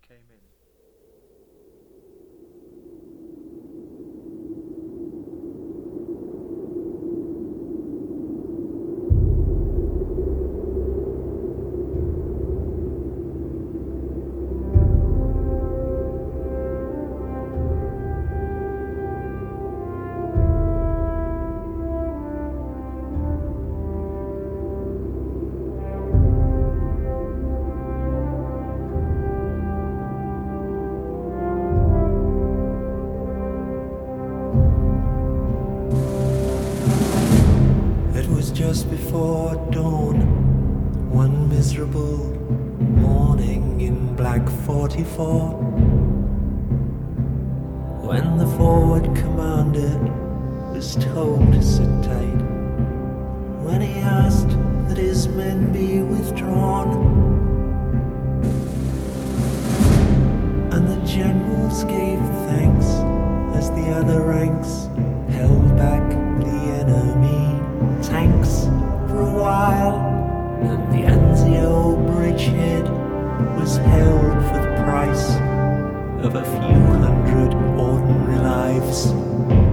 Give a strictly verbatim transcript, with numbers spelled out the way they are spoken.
came in. Just before dawn, one miserable morning in Black forty-four, when the forward commander was told to sit tight, when he asked that his men be withdrawn, and the generals gave thanks as the other ranks held back the enemy tanks for a while, and the Anzio bridgehead was held for the price of a few hundred ordinary lives.